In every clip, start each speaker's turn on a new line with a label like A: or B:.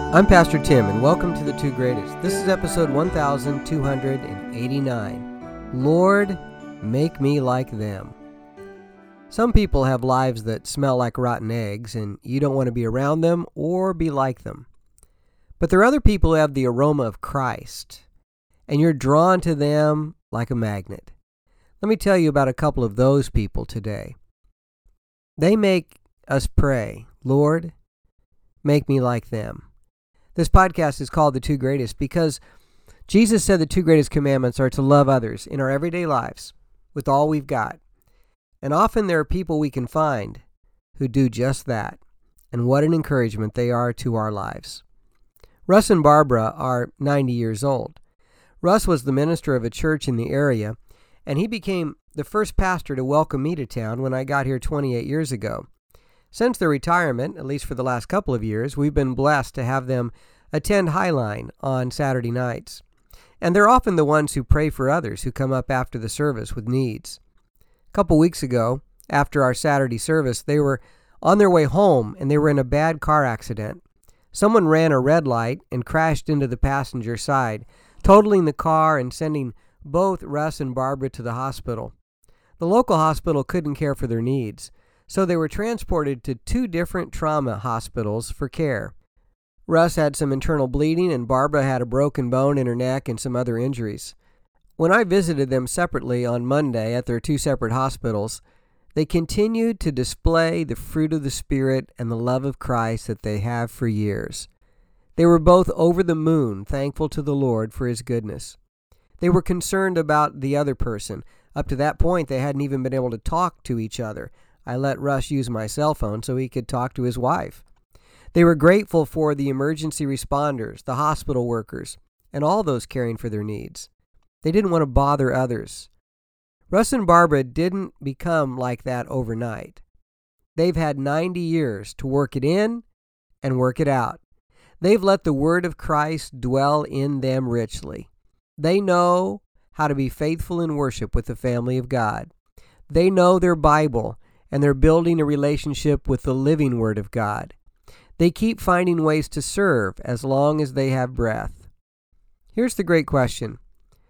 A: I'm Pastor Tim, and welcome to The Two Greatest. This is episode 1289. Lord, make me like them. Some people have lives that smell like rotten eggs, and you don't want to be around them or be like them. But there are other people who have the aroma of Christ, and you're drawn to them like a magnet. Let me tell you about a couple of those people today. They make us pray, Lord, make me like them. This podcast is called The Two Greatest because Jesus said the two greatest commandments are to love others in our everyday lives with all we've got. And often there are people we can find who do just that. And what an encouragement they are to our lives. Russ and Barbara are 90 years old. Russ was the minister of a church in the area, and he became the first pastor to welcome me to town when I got here 28 years ago. Since their retirement, at least for the last couple of years, we've been blessed to have them attend Highline on Saturday nights. And they're often the ones who pray for others who come up after the service with needs. A couple weeks ago, after our Saturday service, they were on their way home and they were in a bad car accident. Someone ran a red light and crashed into the passenger side, totaling the car and sending both Russ and Barbara to the hospital. The local hospital couldn't care for their needs, so they were transported to two different trauma hospitals for care. Russ had some internal bleeding and Barbara had a broken bone in her neck and some other injuries. When I visited them separately on Monday at their two separate hospitals, they continued to display the fruit of the Spirit and the love of Christ that they have for years. They were both over the moon, thankful to the Lord for His goodness. They were concerned about the other person. Up to that point, they hadn't even been able to talk to each other. I let Russ use my cell phone so he could talk to his wife. They were grateful for the emergency responders, the hospital workers, and all those caring for their needs. They didn't want to bother others. Russ and Barbara didn't become like that overnight. They've had 90 years to work it in and work it out. They've let the word of Christ dwell in them richly. They know how to be faithful in worship with the family of God. They know their Bible, and they're building a relationship with the living Word of God. They keep finding ways to serve as long as they have breath. Here's the great question.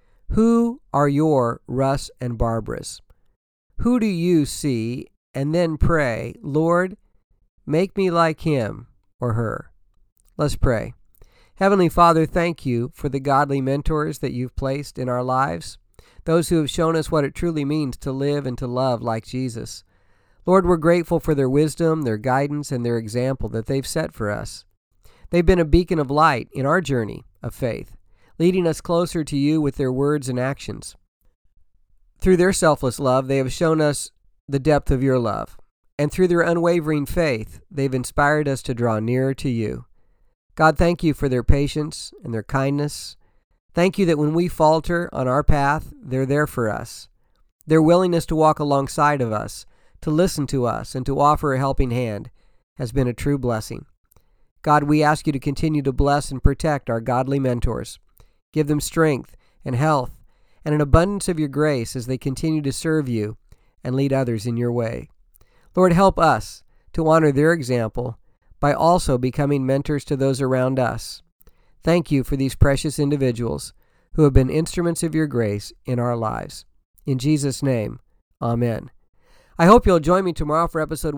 A: Who are your Russ and Barbaras? Who do you see and then pray, Lord, make me like him or her? Let's pray. Heavenly Father, thank you for the godly mentors that you've placed in our lives, those who have shown us what it truly means to live and to love like Jesus. Lord, we're grateful for their wisdom, their guidance, and their example that they've set for us. They've been a beacon of light in our journey of faith, leading us closer to you with their words and actions. Through their selfless love, they have shown us the depth of your love, and through their unwavering faith, they've inspired us to draw nearer to you. God, thank you for their patience and their kindness. Thank you that when we falter on our path, they're there for us. Their willingness to walk alongside of us, to listen to us, and to offer a helping hand has been a true blessing. God, we ask you to continue to bless and protect our godly mentors. Give them strength and health and an abundance of your grace as they continue to serve you and lead others in your way. Lord, help us to honor their example by also becoming mentors to those around us. Thank you for these precious individuals who have been instruments of your grace in our lives. In Jesus' name, amen. I hope you'll join me tomorrow for episode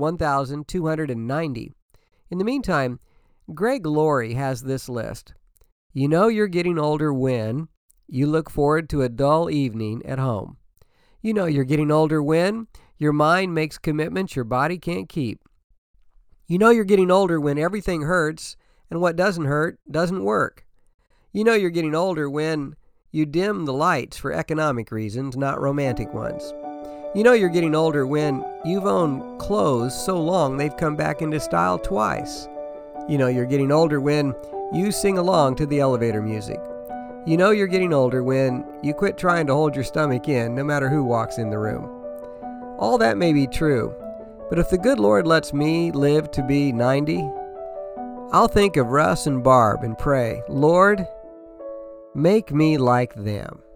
A: 1290. In the meantime, Greg Laurie has this list. You know you're getting older when you look forward to a dull evening at home. You know you're getting older when your mind makes commitments your body can't keep. You know you're getting older when everything hurts and what doesn't hurt doesn't work. You know you're getting older when you dim the lights for economic reasons, not romantic ones. You know you're getting older when you've owned clothes so long they've come back into style twice. You know you're getting older when you sing along to the elevator music. You know you're getting older when you quit trying to hold your stomach in no matter who walks in the room. All that may be true, but if the good Lord lets me live to be 90, I'll think of Russ and Barb and pray, Lord, make me like them.